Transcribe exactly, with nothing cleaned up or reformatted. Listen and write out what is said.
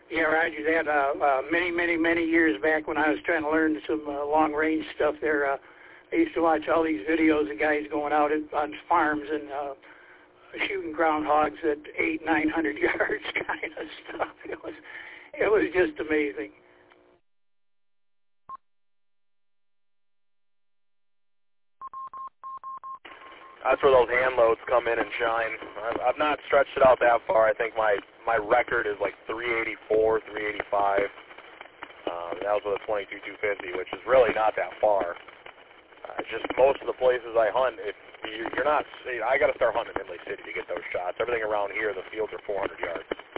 Yeah, Roger that. Uh, uh, many, many, many years back when I was trying to learn some uh, long-range stuff there, uh, I used to watch all these videos of guys going out at, on farms and uh, shooting groundhogs at eight, nine hundred yards, kind of stuff. It was, it was just amazing. That's where those hand loads come in and shine. I've, I've not stretched it out that far. I think my, my record is like three eighty-four, three eighty-five. Um, that was with a twenty-two two fifty, which is really not that far. Uh, just most of the places I hunt, if you're not, I got to start hunting in Midley City to get those shots. Everything around here, the fields are four hundred yards.